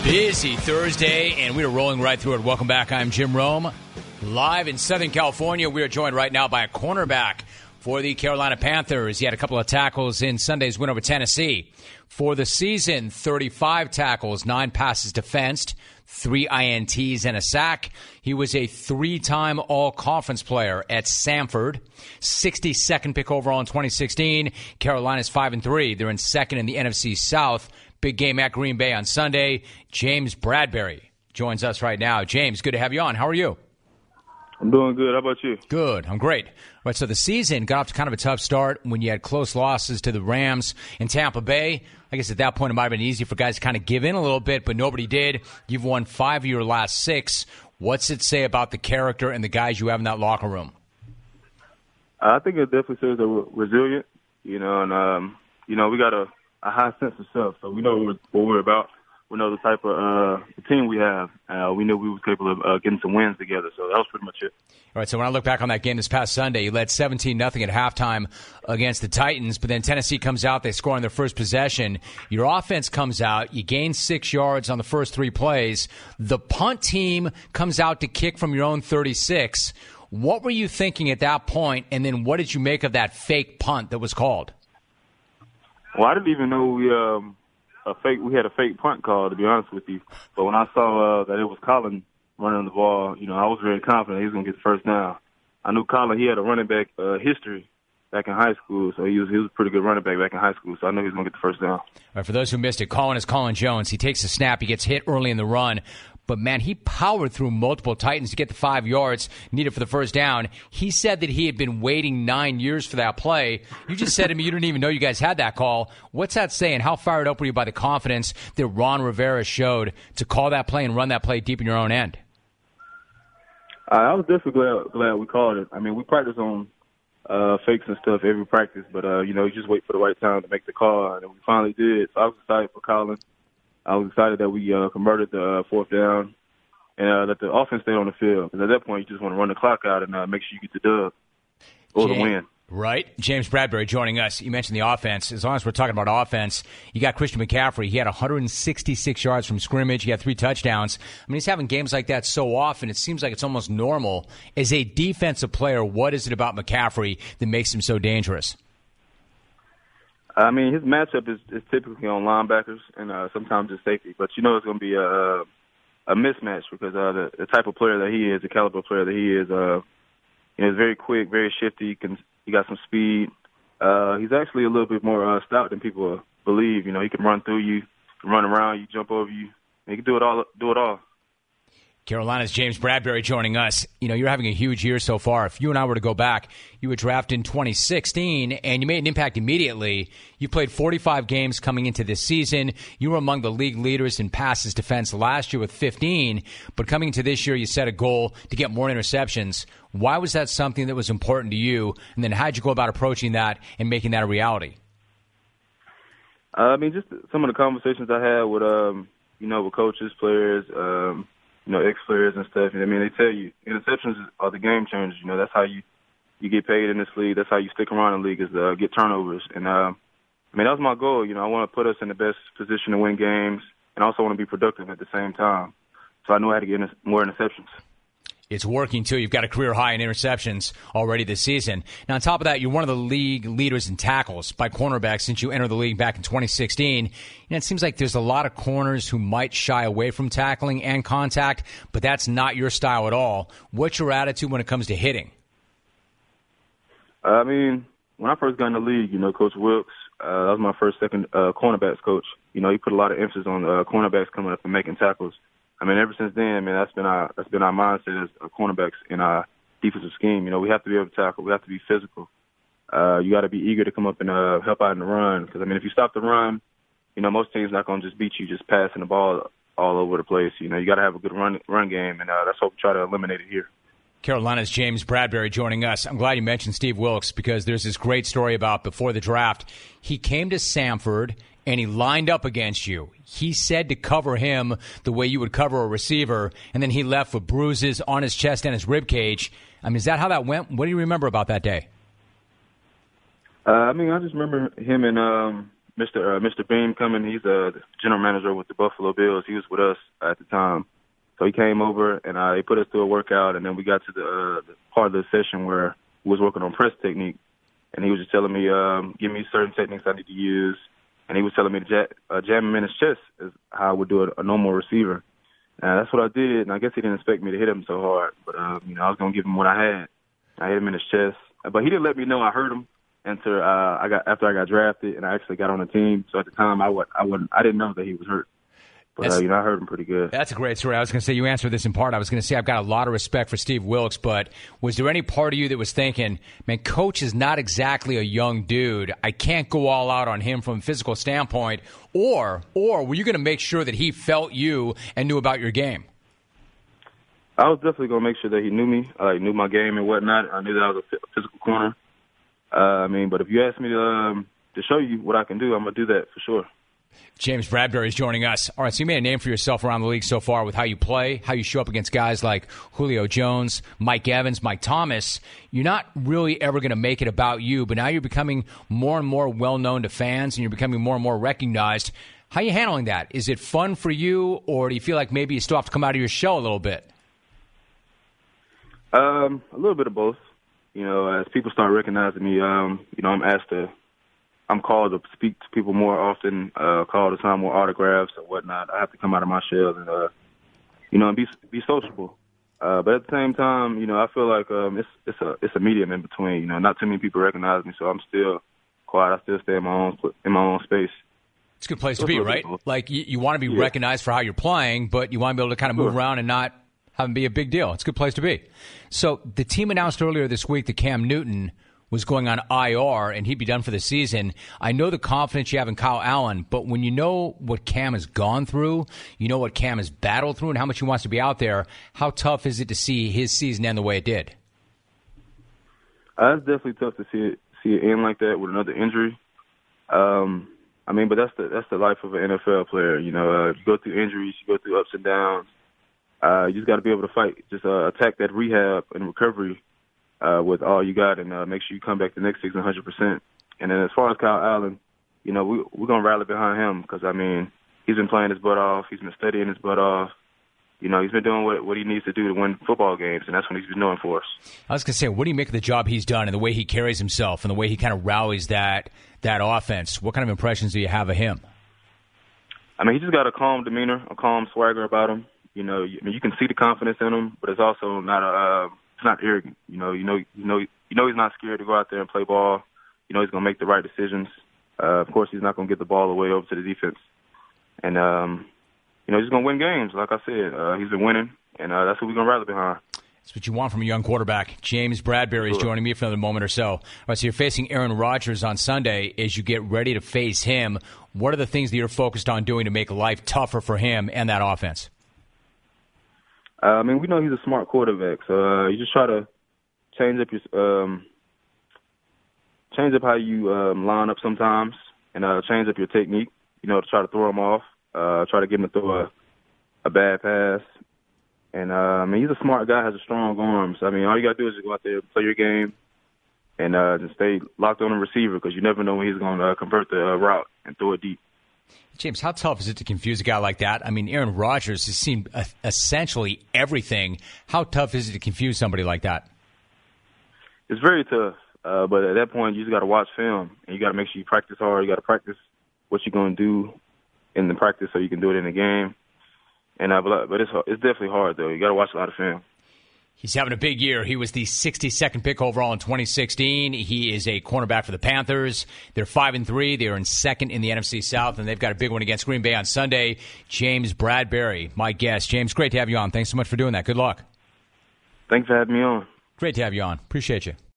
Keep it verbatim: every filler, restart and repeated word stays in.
Busy Thursday, and we are rolling right through it. Welcome back. I'm Jim Rome. Live in Southern California, we are joined right now by a cornerback for the Carolina Panthers. He had a couple of tackles in Sunday's win over Tennessee. For the season, thirty-five tackles, nine passes defensed, three I N Ts, and a sack. He was a three-time all-conference player at Samford. sixty-second pick overall in twenty sixteen. Carolina's five and three. They're in second in the N F C South. Big game at Green Bay on Sunday. James Bradberry joins us right now. James, good to have you on. How are you? I'm doing good. How about you? Good. I'm great. All right, so the season got off to kind of a tough start when you had close losses to the Rams in Tampa Bay. I guess at that point it might have been easy for guys to kind of give in a little bit, but nobody did. You've won five of your last six. What's it say about the character and the guys you have in that locker room? I think it definitely says that we're resilient, you know, and, um, you know, we got a, a high sense of self, so we know what we're, what we're about. We know the type of uh, team we have. Uh, we knew we was capable of uh, getting some wins together, so that was pretty much it. All right, so when I look back on that game this past Sunday, you led seventeen nothing at halftime against the Titans, but then Tennessee comes out, they score on their first possession. Your offense comes out, you gain six yards on the first three plays. The punt team comes out to kick from your own thirty-six. What were you thinking at that point, and then what did you make of that fake punt that was called? Well, I didn't even know we um, a fake. We had a fake punt call, to be honest with you. But when I saw uh, that it was Colin running the ball, you know, I was very confident he was going to get the first down. I knew Colin, he had a running back uh, history back in high school, so he was he was a pretty good running back back in high school, so I knew he was going to get the first down. All right, for those who missed it, Colin is Colin Jones. He takes a snap, he gets hit early in the run, but, man, he powered through multiple Titans to get the five yards needed for the first down. He said that he had been waiting nine years for that play. You just said to me you didn't even know you guys had that call. What's that saying? How fired up were you by the confidence that Ron Rivera showed to call that play and run that play deep in your own end? Uh, I was definitely glad, glad we called it. I mean, we practice on uh, fakes and stuff every practice, but, uh, you know, you just wait for the right time to make the call, and we finally did. So I was excited for Colin. I was excited that we uh, converted the uh, fourth down and uh, that the offense stayed on the field. Because at that point, you just want to run the clock out and uh, make sure you get the dub or James, the win. Right. James Bradberry joining us. You mentioned the offense. As long as we're talking about offense, you got Christian McCaffrey. He had one hundred sixty-six yards from scrimmage. He had three touchdowns. I mean, he's having games like that so often, it seems like it's almost normal. As a defensive player, what is it about McCaffrey that makes him so dangerous? I mean, his matchup is, is typically on linebackers and uh, sometimes it's safety. But you know it's going to be a, a mismatch because uh, the, the type of player that he is, the caliber player that he is, uh, you know, he's very quick, very shifty. He, can, he got some speed. Uh, he's actually a little bit more uh, stout than people believe. You know, he can run through you, run around you, jump over you. He can do it all. Do it all. Carolina's James Bradberry joining us. You know, you're having a huge year so far. If you and I were to go back, you were drafted in twenty sixteen, and you made an impact immediately. You played forty-five games coming into this season. You were among the league leaders in passes defense last year with fifteen, but coming into this year, you set a goal to get more interceptions. Why was that something that was important to you, and then how did you go about approaching that and making that a reality? Uh, I mean, just some of the conversations I had with, um, you know, with coaches, players, um, you know, ex-players and stuff. I mean, they tell you interceptions are the game changers. You know, that's how you, you get paid in this league. That's how you stick around in the league is to uh, get turnovers. And, uh, I mean, that was my goal. You know, I want to put us in the best position to win games and also want to be productive at the same time. So I knew I had to get more interceptions. It's working, too. You've got a career high in interceptions already this season. Now, on top of that, you're one of the league leaders in tackles by cornerbacks since you entered the league back in twenty sixteen. And it seems like there's a lot of corners who might shy away from tackling and contact, but that's not your style at all. What's your attitude when it comes to hitting? I mean, when I first got in the league, you know, Coach Wilkes, uh, that was my first, second uh, cornerbacks coach. You know, he put a lot of emphasis on uh, cornerbacks coming up and making tackles. I mean, ever since then, man, that's been our that's been our mindset as cornerbacks in our defensive scheme. You know, we have to be able to tackle. We have to be physical. Uh, you got to be eager to come up and uh, help out in the run. Because I mean, if you stop the run, you know, most teams not going to just beat you just passing the ball all over the place. You know, you got to have a good run run game, and uh, that's what we try to eliminate it here. Carolina's James Bradberry joining us. I'm glad you mentioned Steve Wilkes because there's this great story about before the draft. He came to Samford and he lined up against you. He said to cover him the way you would cover a receiver, and then he left with bruises on his chest and his rib cage. I mean, is that how that went? What do you remember about that day? Uh, I mean, I just remember him and um, Mister Uh, Mister Beam coming. He's a uh, general manager with the Buffalo Bills. He was with us at the time. So he came over, and uh, he put us through a workout, and then we got to the, uh, the part of the session where we was working on press technique, and he was just telling me, um, give me certain techniques I need to use, and he was telling me to ja- uh, jam him in his chest is how I would do a, a normal receiver. And that's what I did, and I guess he didn't expect me to hit him so hard, but uh, you know, I was going to give him what I had. I hit him in his chest, but he didn't let me know I hurt him until uh, I got after I got drafted, and I actually got on the team. So at the time, I, would, I, wouldn't, I didn't know that he was hurt. But, uh, you know, I heard him pretty good. That's a great story. I was going to say, you answered this in part. I was going to say, I've got a lot of respect for Steve Wilks, but was there any part of you that was thinking, man, Coach is not exactly a young dude. I can't go all out on him from a physical standpoint. Or, or were you going to make sure that he felt you and knew about your game? I was definitely going to make sure that he knew me, uh, he knew my game and whatnot. I knew that I was a physical corner. Uh, I mean, but if you ask me to, um, to show you what I can do, I'm going to do that for sure. James Bradberry is joining us. All right, so you made a name for yourself around the league so far with how you play, how you show up against guys like Julio Jones, Mike Evans, Mike Thomas. You're not really ever going to make it about you, but now you're becoming more and more well-known to fans, and you're becoming more and more recognized. How are you handling that? Is it fun for you, or do you feel like maybe you still have to come out of your shell a little bit? Um, a little bit of both. You know, as people start recognizing me, um, you know, I'm asked to I'm called to speak to people more often, uh, called to sign more autographs or whatnot. I have to come out of my shell and, uh, you know, and be be sociable. Uh, but at the same time, you know, I feel like um, it's it's a it's a medium in between. You know, not too many people recognize me, so I'm still quiet. I still stay in my own in my own space. It's a good place so to be, right? Cool. Like you, you want to be yeah. recognized for how you're playing, but you want to be able to kind of move sure. around and not have it be a big deal. It's a good place to be. So the team announced earlier this week that Cam Newton was going on I R, and he'd be done for the season. I know the confidence you have in Kyle Allen, but when you know what Cam has gone through, you know what Cam has battled through and how much he wants to be out there, how tough is it to see his season end the way it did? Uh, it's definitely tough to see it see it end like that with another injury. Um, I mean, but that's the that's the life of an N F L player. You know, uh, you go through injuries, you go through ups and downs. Uh, you just got to be able to fight, just uh, attack that rehab and recovery Uh, with all you got, and uh, make sure you come back the next season one hundred percent. And then as far as Kyle Allen, you know, we, we're going to rally behind him because, I mean, he's been playing his butt off. He's been studying his butt off. You know, he's been doing what, what he needs to do to win football games, and that's what he's been doing for us. I was going to say, what do you make of the job he's done and the way he carries himself and the way he kind of rallies that that offense? What kind of impressions do you have of him? I mean, he just got a calm demeanor, a calm swagger about him. You know, I mean, you can see the confidence in him, but it's also not a uh, – it's not arrogant. You know, you know, you know, you know, he's not scared to go out there and play ball. You know, he's going to make the right decisions. Uh, of course, he's not going to get the ball away over to the defense. And, um, you know, he's going to win games. Like I said, uh, he's been winning, and uh, that's what we're going to rally behind. That's what you want from a young quarterback. James Bradberry is joining me for another moment or so. All right, so you're facing Aaron Rodgers on Sunday. As you get ready to face him, what are the things that you're focused on doing to make life tougher for him and that offense? Uh, I mean, we know he's a smart quarterback, so uh, you just try to change up your um, change up how you um, line up sometimes, and uh, change up your technique. You know, to try to throw him off, uh, try to get him to throw a, a bad pass. And uh, I mean, he's a smart guy, has a strong arm. So I mean, all you got to do is just go out there, play your game, and uh, just stay locked on the receiver because you never know when he's going to uh, convert the uh, route and throw it deep. James, how tough is it to confuse a guy like that? I mean, Aaron Rodgers has seen uh, essentially everything. How tough is it to confuse somebody like that? It's very tough, uh, but at that point, you just got to watch film, and you got to make sure you practice hard. You got to practice what you're going to do in the practice so you can do it in the game. And uh, but, but it's it's definitely hard though. You got to watch a lot of film. He's having a big year. He was the sixty-second pick overall in twenty sixteen. He is a cornerback for the Panthers. They're five and three. They're in second in the N F C South, and they've got a big one against Green Bay on Sunday. James Bradberry, my guest. James, great to have you on. Thanks so much for doing that. Good luck. Thanks for having me on. Great to have you on. Appreciate you.